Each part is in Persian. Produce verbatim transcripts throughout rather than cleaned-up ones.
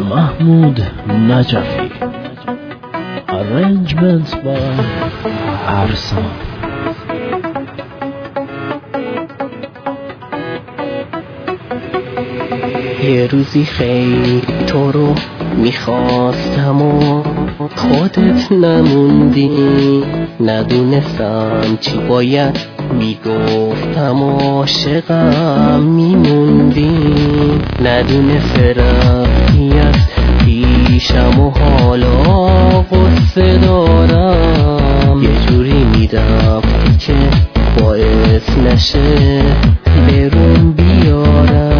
محمود نجفی. Arrangement by ارسان. یه روزی خیلی تو رو میخواستم و خودت نموندی، ندونستم چی باید میگفتم و عاشقم میموندی، ندونسته رفتی از پیشم و حالا قصه دارم، یه جوری میرفتی که باعث نشه برون بیارم.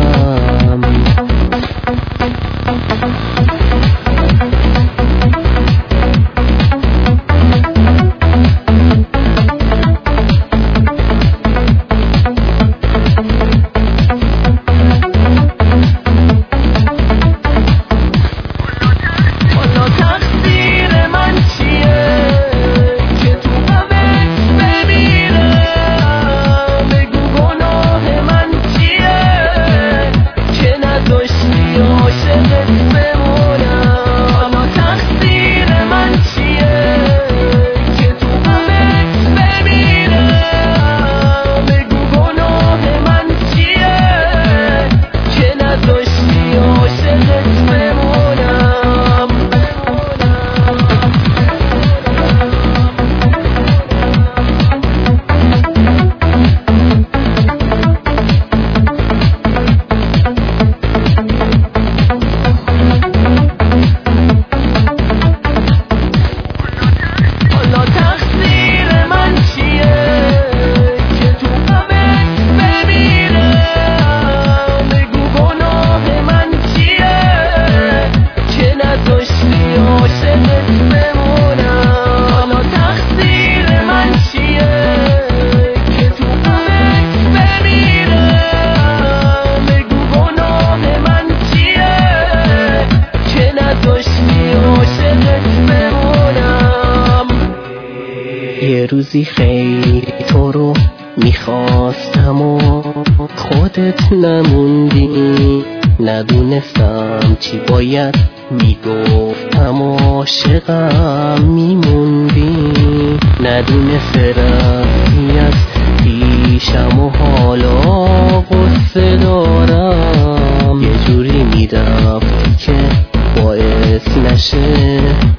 یه روزی خیلی تو رو میخواستم و خودت نموندی، ندونستم چی باید میگفتم و عاشقم میموندی، ندونسته رفتی از پیشم و حالا قصه دارم، یه جوری میرفتی که باعث نشه